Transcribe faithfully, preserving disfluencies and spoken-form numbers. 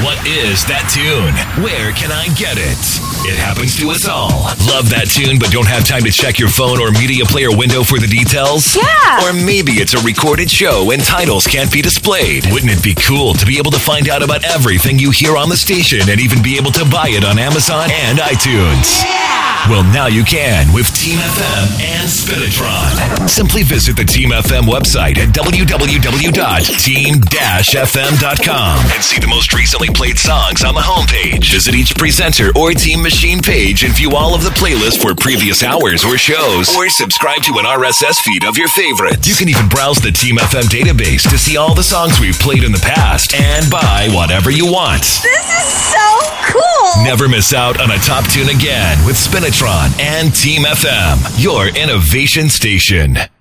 What is that tune? Where can I get it? It happens to us all. Love that tune but don't have time to check your phone or media player window for the details? Yeah. Or maybe it's a recorded show and titles can't be displayed. Wouldn't it be cool to be able to find out about everything you hear on the station and even be able to buy it on Amazon and iTunes? Yeah. Well, now you can with Team F M and Spinitron. Simply visit the Team F M website at w w w dot team dash f m dot com and see the most recently played songs on the homepage. Visit each presenter or Team Machine page and view all of the playlists for previous hours or shows, or subscribe to an R S S feed of your favorites. You can even browse the Team F M database to see all the songs we've played in the past and buy whatever you want. This is so cool. Never miss out on a top tune again with Spinitron and Team F M, your innovation station.